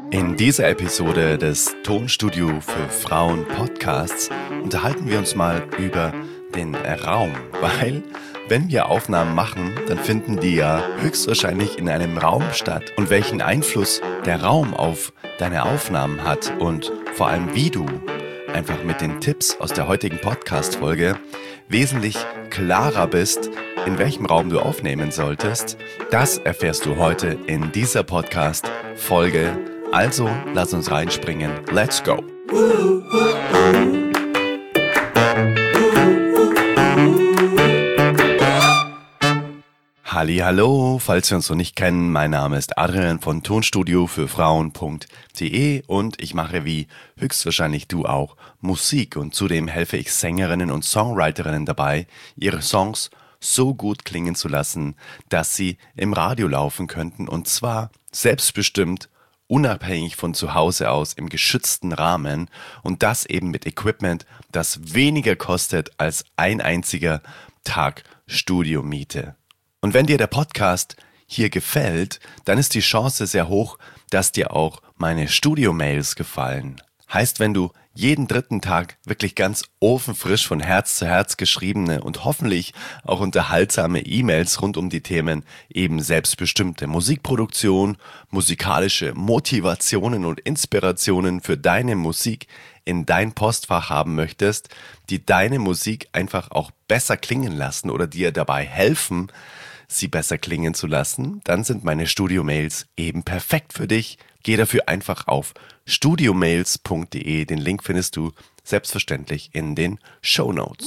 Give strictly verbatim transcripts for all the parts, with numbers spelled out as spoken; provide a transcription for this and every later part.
In dieser Episode des Tonstudio für Frauen Podcasts unterhalten wir uns mal über den Raum, weil wenn wir Aufnahmen machen, dann finden die ja höchstwahrscheinlich in einem Raum statt. Und welchen Einfluss der Raum auf deine Aufnahmen hat und vor allem wie du einfach mit den Tipps aus der heutigen Podcast-Folge wesentlich klarer bist, in welchem Raum du aufnehmen solltest, das erfährst du heute in dieser Podcast-Folge. Also, lass uns reinspringen. Let's go! Hallihallo, falls wir uns noch nicht kennen, mein Name ist Adrian von Tonstudio für Frauen punkt de und ich mache wie höchstwahrscheinlich du auch Musik und zudem helfe ich Sängerinnen und Songwriterinnen dabei, ihre Songs so gut klingen zu lassen, dass sie im Radio laufen könnten und zwar selbstbestimmt, unabhängig von zu Hause aus im geschützten Rahmen und das eben mit Equipment, das weniger kostet als ein einziger Tag Studiomiete. Und wenn dir der Podcast hier gefällt, dann ist die Chance sehr hoch, dass dir auch meine Studio-Mails gefallen. Heißt, wenn du jeden dritten Tag wirklich ganz ofenfrisch von Herz zu Herz geschriebene und hoffentlich auch unterhaltsame E-Mails rund um die Themen eben selbstbestimmte Musikproduktion, musikalische Motivationen und Inspirationen für deine Musik in dein Postfach haben möchtest, die deine Musik einfach auch besser klingen lassen oder dir dabei helfen, sie besser klingen zu lassen, dann sind meine Studio-Mails eben perfekt für dich. Geh dafür einfach auf studiomails punkt de. Den Link findest du selbstverständlich in den Shownotes.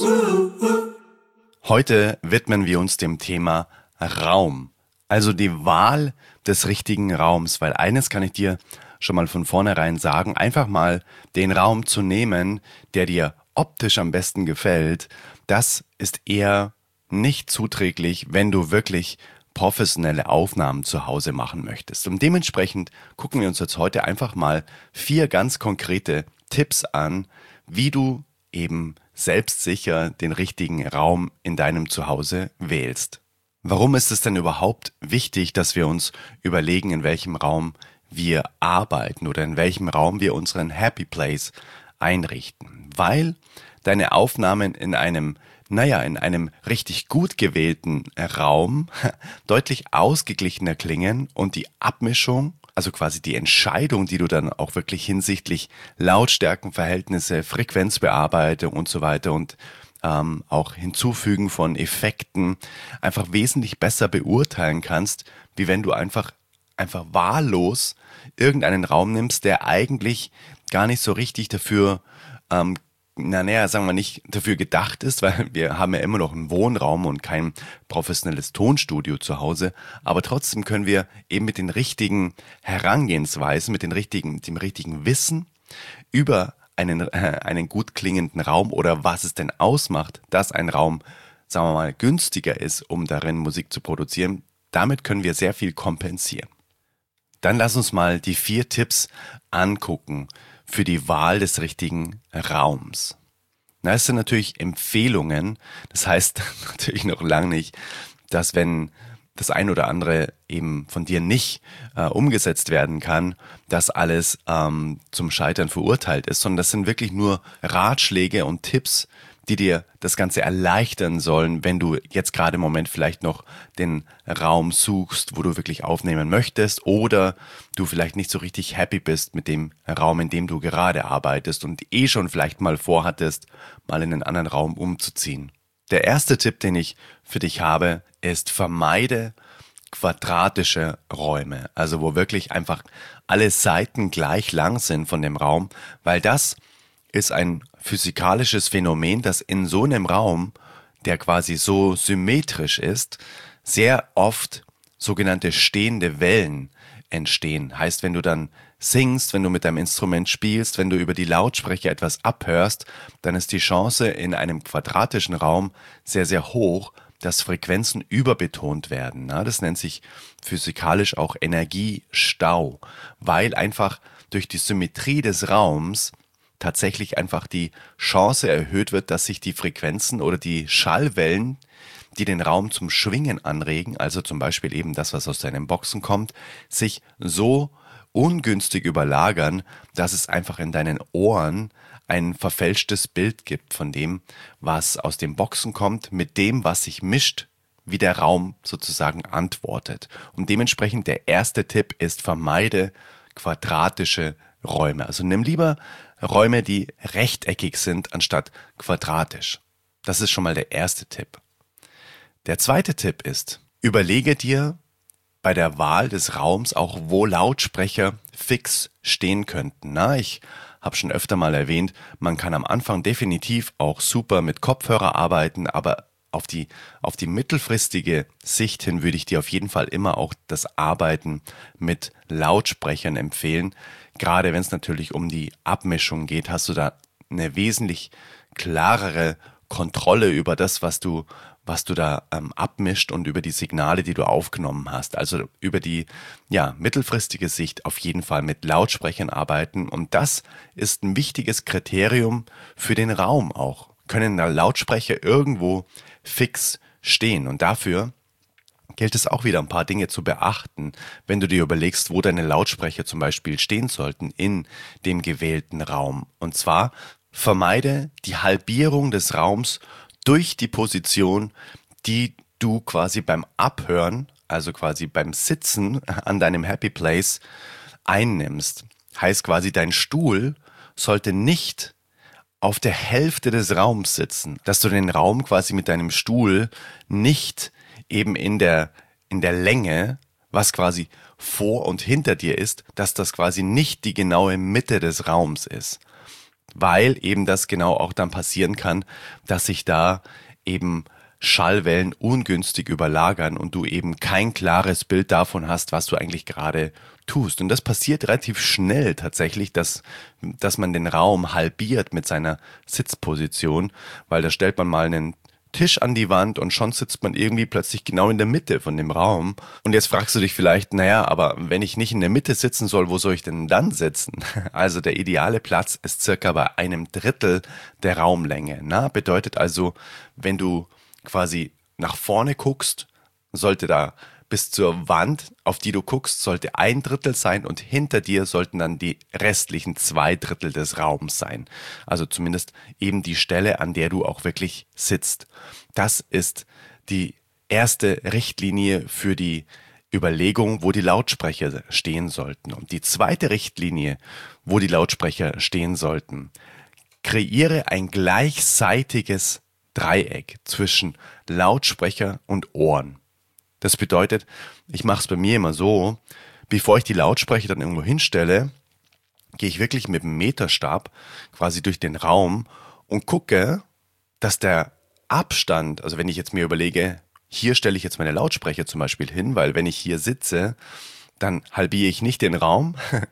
Heute widmen wir uns dem Thema Raum, also die Wahl des richtigen Raums, weil eines kann ich dir schon mal von vornherein sagen, einfach mal den Raum zu nehmen, der dir optisch am besten gefällt, das ist eher nicht zuträglich, wenn du wirklich professionelle Aufnahmen zu Hause machen möchtest. Und dementsprechend gucken wir uns jetzt heute einfach mal vier ganz konkrete Tipps an, wie du eben selbstsicher den richtigen Raum in deinem Zuhause wählst. Warum ist es denn überhaupt wichtig, dass wir uns überlegen, in welchem Raum wir arbeiten oder in welchem Raum wir unseren Happy Place einrichten? Weil deine Aufnahmen in einem naja, in einem richtig gut gewählten Raum deutlich ausgeglichener klingen und die Abmischung, also quasi die Entscheidung, die du dann auch wirklich hinsichtlich Lautstärkenverhältnisse, Frequenzbearbeitung und so weiter und ähm, auch Hinzufügen von Effekten einfach wesentlich besser beurteilen kannst, wie wenn du einfach, einfach wahllos irgendeinen Raum nimmst, der eigentlich gar nicht so richtig dafür ähm, na naja, sagen wir nicht dafür gedacht ist, weil wir haben ja immer noch einen Wohnraum und kein professionelles Tonstudio zu Hause, aber trotzdem können wir eben mit den richtigen Herangehensweisen, mit den richtigen, dem richtigen Wissen über einen, äh, einen gut klingenden Raum oder was es denn ausmacht, dass ein Raum, sagen wir mal, günstiger ist, um darin Musik zu produzieren, damit können wir sehr viel kompensieren. Dann lass uns mal die vier Tipps angucken für die Wahl des richtigen Raums. Na, es sind natürlich Empfehlungen. Das heißt natürlich noch lange nicht, dass wenn das ein oder andere eben von dir nicht äh, umgesetzt werden kann, dass alles ähm, zum Scheitern verurteilt ist, sondern das sind wirklich nur Ratschläge und Tipps, die dir das Ganze erleichtern sollen, wenn du jetzt gerade im Moment vielleicht noch den Raum suchst, wo du wirklich aufnehmen möchtest oder du vielleicht nicht so richtig happy bist mit dem Raum, in dem du gerade arbeitest und eh schon vielleicht mal vorhattest, mal in einen anderen Raum umzuziehen. Der erste Tipp, den ich für dich habe, ist: vermeide quadratische Räume, also wo wirklich einfach alle Seiten gleich lang sind von dem Raum, weil das ist ein physikalisches Phänomen, dass in so einem Raum, der quasi so symmetrisch ist, sehr oft sogenannte stehende Wellen entstehen. Heißt, wenn du dann singst, wenn du mit deinem Instrument spielst, wenn du über die Lautsprecher etwas abhörst, dann ist die Chance in einem quadratischen Raum sehr, sehr hoch, dass Frequenzen überbetont werden. Das nennt sich physikalisch auch Energiestau, weil einfach durch die Symmetrie des Raums tatsächlich einfach die Chance erhöht wird, dass sich die Frequenzen oder die Schallwellen, die den Raum zum Schwingen anregen, also zum Beispiel eben das, was aus deinen Boxen kommt, sich so ungünstig überlagern, dass es einfach in deinen Ohren ein verfälschtes Bild gibt von dem, was aus den Boxen kommt, mit dem, was sich mischt, wie der Raum sozusagen antwortet. Und dementsprechend der erste Tipp ist, vermeide quadratische Räume. Also nimm lieber Räume, die rechteckig sind, anstatt quadratisch. Das ist schon mal der erste Tipp. Der zweite Tipp ist, überlege dir bei der Wahl des Raums auch, wo Lautsprecher fix stehen könnten. Na, ich habe schon öfter mal erwähnt, man kann am Anfang definitiv auch super mit Kopfhörer arbeiten, aber auf die, auf die mittelfristige Sicht hin würde ich dir auf jeden Fall immer auch das Arbeiten mit Lautsprechern empfehlen. Gerade wenn es natürlich um die Abmischung geht, hast du da eine wesentlich klarere Kontrolle über das, was du, was du da ähm, abmischt und über die Signale, die du aufgenommen hast. Also über die ja, mittelfristige Sicht auf jeden Fall mit Lautsprechern arbeiten. Und das ist ein wichtiges Kriterium für den Raum auch. Können da Lautsprecher irgendwo fix stehen? Und dafür gilt es auch wieder ein paar Dinge zu beachten, wenn du dir überlegst, wo deine Lautsprecher zum Beispiel stehen sollten in dem gewählten Raum. Und zwar vermeide die Halbierung des Raums durch die Position, die du quasi beim Abhören, also quasi beim Sitzen an deinem Happy Place einnimmst. Heißt quasi, dein Stuhl sollte nicht auf der Hälfte des Raums sitzen, dass du den Raum quasi mit deinem Stuhl nicht eben in der, in der Länge, was quasi vor und hinter dir ist, dass das quasi nicht die genaue Mitte des Raums ist. Weil eben das genau auch dann passieren kann, dass sich da eben Schallwellen ungünstig überlagern und du eben kein klares Bild davon hast, was du eigentlich gerade tust. Und das passiert relativ schnell tatsächlich, dass, dass man den Raum halbiert mit seiner Sitzposition, weil da stellt man mal einen Tisch an die Wand und schon sitzt man irgendwie plötzlich genau in der Mitte von dem Raum. Und jetzt fragst du dich vielleicht, naja, aber wenn ich nicht in der Mitte sitzen soll, wo soll ich denn dann sitzen? Also der ideale Platz ist circa bei einem Drittel der Raumlänge. Na, bedeutet also, wenn du quasi nach vorne guckst, sollte da bis zur Wand, auf die du guckst, sollte ein Drittel sein und hinter dir sollten dann die restlichen zwei Drittel des Raums sein. Also zumindest eben die Stelle, an der du auch wirklich sitzt. Das ist die erste Richtlinie für die Überlegung, wo die Lautsprecher stehen sollten. Und die zweite Richtlinie, wo die Lautsprecher stehen sollten: Kreiere ein gleichseitiges Dreieck zwischen Lautsprecher und Ohren. Das bedeutet, ich mache es bei mir immer so, bevor ich die Lautsprecher dann irgendwo hinstelle, gehe ich wirklich mit dem Meterstab quasi durch den Raum und gucke, dass der Abstand, also wenn ich jetzt mir überlege, hier stelle ich jetzt meine Lautsprecher zum Beispiel hin, weil wenn ich hier sitze, dann halbiere ich nicht den Raum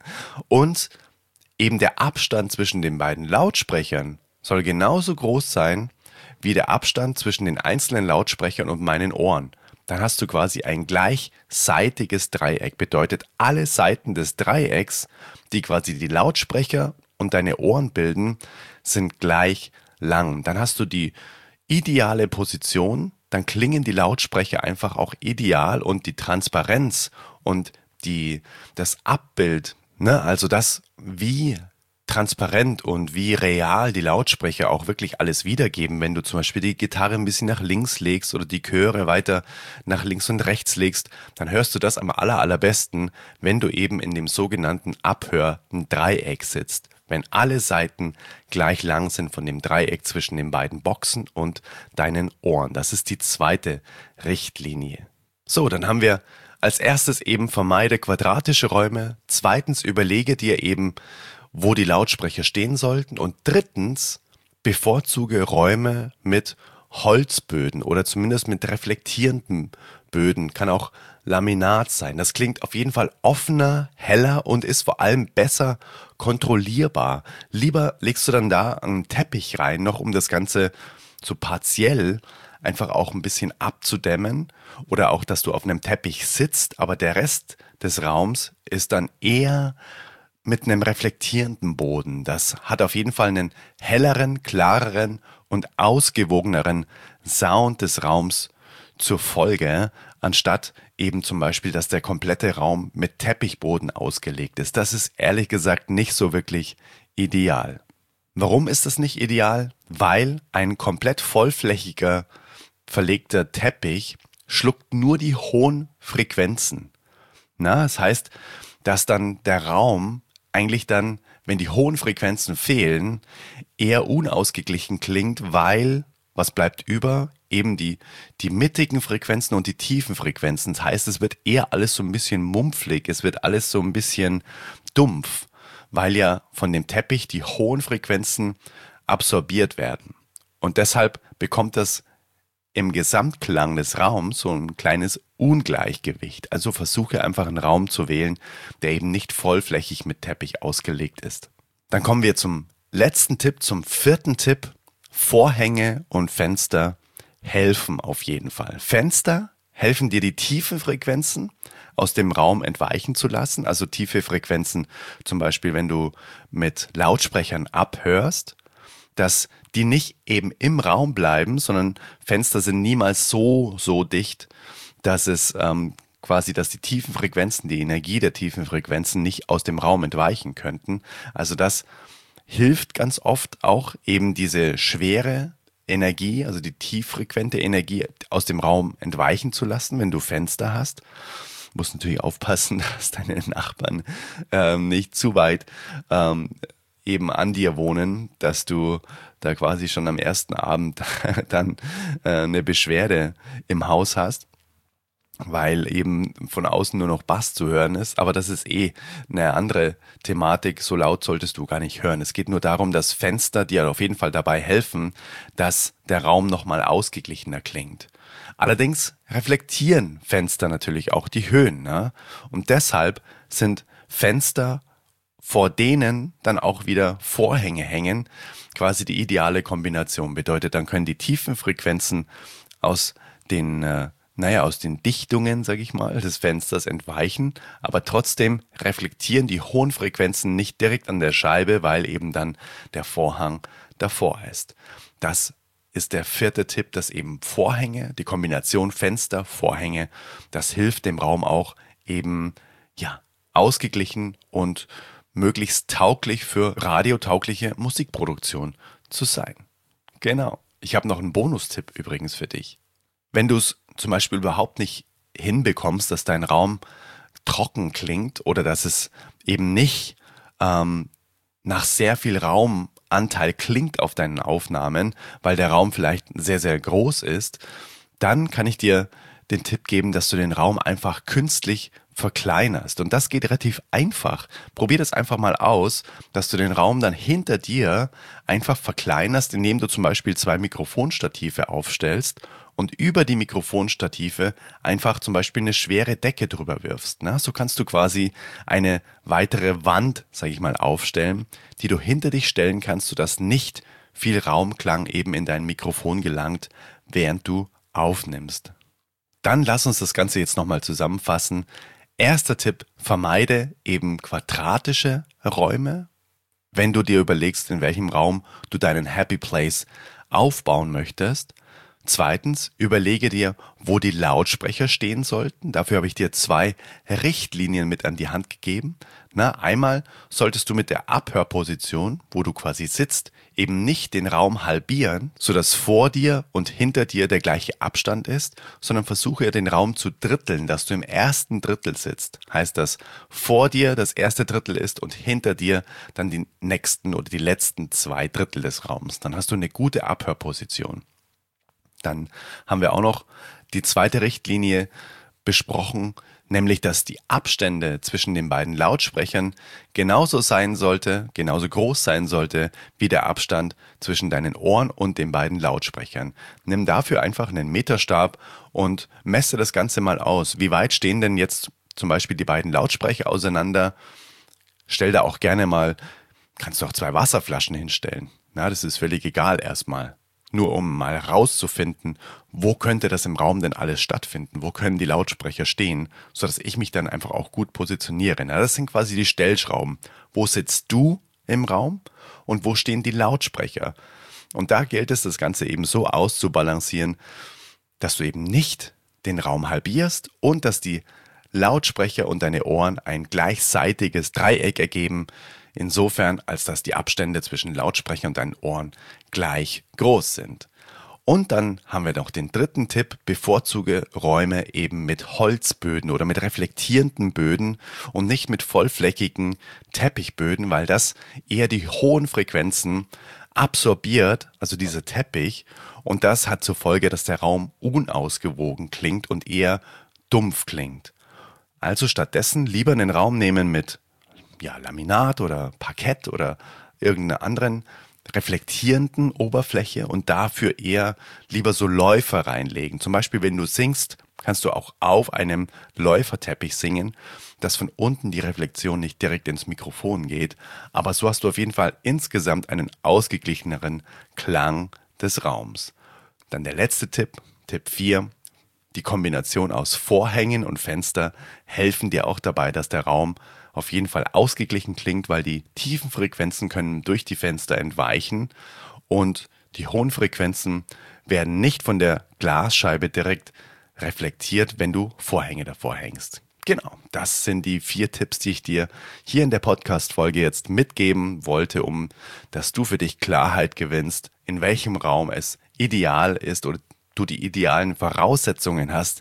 und eben der Abstand zwischen den beiden Lautsprechern soll genauso groß sein wie der Abstand zwischen den einzelnen Lautsprechern und meinen Ohren. Dann hast du quasi ein gleichseitiges Dreieck. Bedeutet, alle Seiten des Dreiecks, die quasi die Lautsprecher und deine Ohren bilden, sind gleich lang. Dann hast du die ideale Position, dann klingen die Lautsprecher einfach auch ideal und die Transparenz und die, das Abbild, ne, also das, wie transparent und wie real die Lautsprecher auch wirklich alles wiedergeben, wenn du zum Beispiel die Gitarre ein bisschen nach links legst oder die Chöre weiter nach links und rechts legst, dann hörst du das am aller, allerbesten, wenn du eben in dem sogenannten abhörenden Dreieck sitzt. Wenn alle Seiten gleich lang sind von dem Dreieck zwischen den beiden Boxen und deinen Ohren. Das ist die zweite Richtlinie. So, dann haben wir als erstes eben vermeide quadratische Räume. Zweitens überlege dir eben, wo die Lautsprecher stehen sollten. Und drittens, bevorzuge Räume mit Holzböden oder zumindest mit reflektierenden Böden. Kann auch Laminat sein. Das klingt auf jeden Fall offener, heller und ist vor allem besser kontrollierbar. Lieber legst du dann da einen Teppich rein, noch um das Ganze so partiell einfach auch ein bisschen abzudämmen. Oder auch, dass du auf einem Teppich sitzt, aber der Rest des Raums ist dann eher mit einem reflektierenden Boden. Das hat auf jeden Fall einen helleren, klareren und ausgewogeneren Sound des Raums zur Folge, anstatt eben zum Beispiel, dass der komplette Raum mit Teppichboden ausgelegt ist. Das ist ehrlich gesagt nicht so wirklich ideal. Warum ist das nicht ideal? Weil ein komplett vollflächiger verlegter Teppich schluckt nur die hohen Frequenzen. Na, das heißt, dass dann der Raum eigentlich dann, wenn die hohen Frequenzen fehlen, eher unausgeglichen klingt, weil, was bleibt über? Eben die, die mittigen Frequenzen und die tiefen Frequenzen. Das heißt, es wird eher alles so ein bisschen mumpflig, es wird alles so ein bisschen dumpf, weil ja von dem Teppich die hohen Frequenzen absorbiert werden. Und deshalb bekommt das im Gesamtklang des Raums so ein kleines Ungleichgewicht. Also versuche einfach einen Raum zu wählen, der eben nicht vollflächig mit Teppich ausgelegt ist. Dann kommen wir zum letzten Tipp, zum vierten Tipp. Vorhänge und Fenster helfen auf jeden Fall. Fenster helfen dir, die tiefen Frequenzen aus dem Raum entweichen zu lassen. Also tiefe Frequenzen, zum Beispiel wenn du mit Lautsprechern abhörst, dass die nicht eben im Raum bleiben, sondern Fenster sind niemals so, so dicht, dass es ähm, quasi, dass die tiefen Frequenzen, die Energie der tiefen Frequenzen nicht aus dem Raum entweichen könnten. Also das hilft ganz oft auch eben diese schwere Energie, also die tieffrequente Energie aus dem Raum entweichen zu lassen, wenn du Fenster hast. Du musst natürlich aufpassen, dass deine Nachbarn ähm, nicht zu weit ähm, eben an dir wohnen, dass du da quasi schon am ersten Abend dann äh, eine Beschwerde im Haus hast, weil eben von außen nur noch Bass zu hören ist. Aber das ist eh eine andere Thematik. So laut solltest du gar nicht hören. Es geht nur darum, dass Fenster dir auf jeden Fall dabei helfen, dass der Raum nochmal ausgeglichener klingt. Allerdings reflektieren Fenster natürlich auch die Höhen, ne? Und deshalb sind Fenster, vor denen dann auch wieder Vorhänge hängen, quasi die ideale Kombination. Bedeutet, dann können die tiefen Frequenzen aus den, äh, naja, aus den Dichtungen, sage ich mal, des Fensters entweichen, aber trotzdem reflektieren die hohen Frequenzen nicht direkt an der Scheibe, weil eben dann der Vorhang davor ist. Das ist der vierte Tipp, dass eben Vorhänge, die Kombination Fenster, Vorhänge, das hilft dem Raum auch eben, ja, ausgeglichen und möglichst tauglich für radiotaugliche Musikproduktion zu sein. Genau. Ich habe noch einen Bonustipp übrigens für dich. Wenn du es zum Beispiel überhaupt nicht hinbekommst, dass dein Raum trocken klingt oder dass es eben nicht ähm, nach sehr viel Raumanteil klingt auf deinen Aufnahmen, weil der Raum vielleicht sehr, sehr groß ist, dann kann ich dir den Tipp geben, dass du den Raum einfach künstlich verkleinerst. Und das geht relativ einfach. Probier das einfach mal aus, dass du den Raum dann hinter dir einfach verkleinerst, indem du zum Beispiel zwei Mikrofonstative aufstellst und über die Mikrofonstative einfach zum Beispiel eine schwere Decke drüber wirfst. Na, so kannst du quasi eine weitere Wand, sage ich mal, aufstellen, die du hinter dich stellen kannst, sodass nicht viel Raumklang eben in dein Mikrofon gelangt, während du aufnimmst. Dann lass uns das Ganze jetzt nochmal zusammenfassen. Erster Tipp, vermeide eben quadratische Räume, wenn du dir überlegst, in welchem Raum du deinen Happy Place aufbauen möchtest. Zweitens, überlege dir, wo die Lautsprecher stehen sollten. Dafür habe ich dir zwei Richtlinien mit an die Hand gegeben. Na, einmal solltest du mit der Abhörposition, wo du quasi sitzt, eben nicht den Raum halbieren, sodass vor dir und hinter dir der gleiche Abstand ist, sondern versuche den Raum zu dritteln, dass du im ersten Drittel sitzt. Heißt das, vor dir das erste Drittel ist und hinter dir dann die nächsten oder die letzten zwei Drittel des Raums. Dann hast du eine gute Abhörposition. Dann haben wir auch noch die zweite Richtlinie besprochen, nämlich dass die Abstände zwischen den beiden Lautsprechern genauso sein sollte, genauso groß sein sollte, wie der Abstand zwischen deinen Ohren und den beiden Lautsprechern. Nimm dafür einfach einen Meterstab und messe das Ganze mal aus. Wie weit stehen denn jetzt zum Beispiel die beiden Lautsprecher auseinander? Stell da auch gerne mal, kannst du auch zwei Wasserflaschen hinstellen. Na, das ist völlig egal erstmal. Nur um mal rauszufinden, wo könnte das im Raum denn alles stattfinden? Wo können die Lautsprecher stehen? Sodass ich mich dann einfach auch gut positioniere. Na, das sind quasi die Stellschrauben. Wo sitzt du im Raum und wo stehen die Lautsprecher? Und da gilt es, das Ganze eben so auszubalancieren, dass du eben nicht den Raum halbierst und dass die Lautsprecher und deine Ohren ein gleichseitiges Dreieck ergeben, insofern als dass die Abstände zwischen Lautsprecher und deinen Ohren gleich groß sind. Und dann haben wir noch den dritten Tipp: bevorzuge Räume eben mit Holzböden oder mit reflektierenden Böden und nicht mit vollflächigen Teppichböden, weil das eher die hohen Frequenzen absorbiert, also dieser Teppich, und das hat zur Folge, dass der Raum unausgewogen klingt und eher dumpf klingt. Also stattdessen lieber einen Raum nehmen mit ja, Laminat oder Parkett oder irgendeiner anderen reflektierenden Oberfläche und dafür eher lieber so Läufer reinlegen. Zum Beispiel, wenn du singst, kannst du auch auf einem Läuferteppich singen, dass von unten die Reflexion nicht direkt ins Mikrofon geht, aber so hast du auf jeden Fall insgesamt einen ausgeglicheneren Klang des Raums. Dann der letzte Tipp, Tipp vier. Die Kombination aus Vorhängen und Fenster helfen dir auch dabei, dass der Raum auf jeden Fall ausgeglichen klingt, weil die tiefen Frequenzen können durch die Fenster entweichen und die hohen Frequenzen werden nicht von der Glasscheibe direkt reflektiert, wenn du Vorhänge davor hängst. Genau, das sind die vier Tipps, die ich dir hier in der Podcast-Folge jetzt mitgeben wollte, um dass du für dich Klarheit gewinnst, in welchem Raum es ideal ist oder du die idealen Voraussetzungen hast,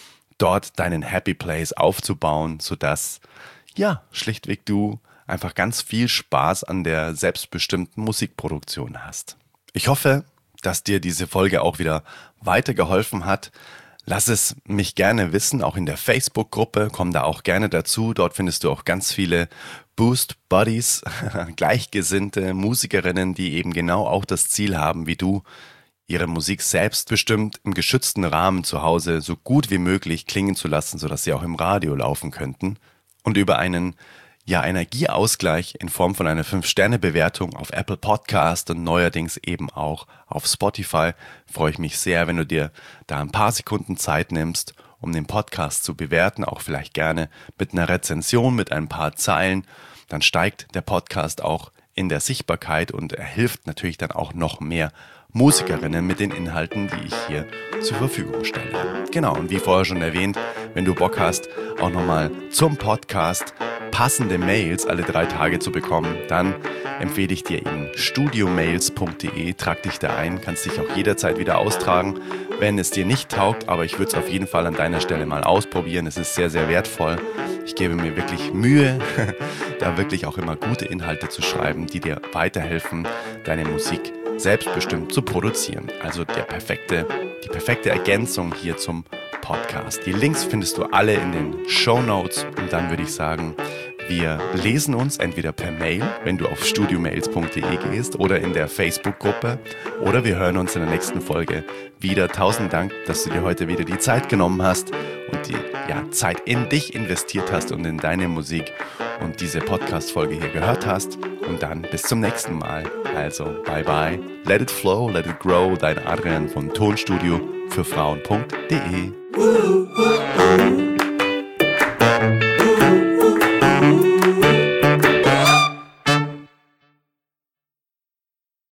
dort deinen Happy Place aufzubauen, sodass, ja, schlichtweg du einfach ganz viel Spaß an der selbstbestimmten Musikproduktion hast. Ich hoffe, dass dir diese Folge auch wieder weitergeholfen hat. Lass es mich gerne wissen, auch in der Facebook-Gruppe, komm da auch gerne dazu. Dort findest du auch ganz viele Boost Buddies, gleichgesinnte Musikerinnen, die eben genau auch das Ziel haben wie du, ihre Musik selbstbestimmt im geschützten Rahmen zu Hause so gut wie möglich klingen zu lassen, sodass sie auch im Radio laufen könnten. Und über einen ja, Energieausgleich in Form von einer fünf Sterne Bewertung auf Apple Podcast und neuerdings eben auch auf Spotify freue ich mich sehr, wenn du dir da ein paar Sekunden Zeit nimmst, um den Podcast zu bewerten, auch vielleicht gerne mit einer Rezension, mit ein paar Zeilen. Dann steigt der Podcast auch in der Sichtbarkeit und er hilft natürlich dann auch noch mehr Musikerinnen mit den Inhalten, die ich hier zur Verfügung stelle. Genau, und wie vorher schon erwähnt, wenn du Bock hast, auch nochmal zum Podcast passende Mails alle drei Tage zu bekommen, dann empfehle ich dir eben studiomails punkt de, trag dich da ein, kannst dich auch jederzeit wieder austragen, wenn es dir nicht taugt, aber ich würde es auf jeden Fall an deiner Stelle mal ausprobieren, es ist sehr, sehr wertvoll. Ich gebe mir wirklich Mühe, da wirklich auch immer gute Inhalte zu schreiben, die dir weiterhelfen, deine Musik selbstbestimmt zu produzieren. Also der perfekte, die perfekte Ergänzung hier zum Podcast. Die Links findest du alle in den Shownotes und dann würde ich sagen, wir lesen uns entweder per Mail, wenn du auf studiomails punkt de gehst oder in der Facebook-Gruppe oder wir hören uns in der nächsten Folge wieder. Tausend Dank, dass du dir heute wieder die Zeit genommen hast und die ja, Zeit in dich investiert hast und in deine Musik und diese Podcast-Folge hier gehört hast. Und dann bis zum nächsten Mal. Also, bye bye. Let it flow, let it grow. Dein Adrian von Tonstudio für Frauen punkt de.